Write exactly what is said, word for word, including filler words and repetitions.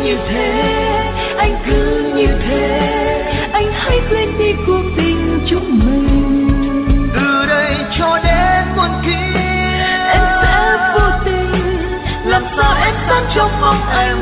như thế, anh cứ như thế, anh hãy quên đi cuộc tình chúng mình. Từ đây cho đến muôn kiếp em sẽ vô tình, làm sao em dám trong mong anh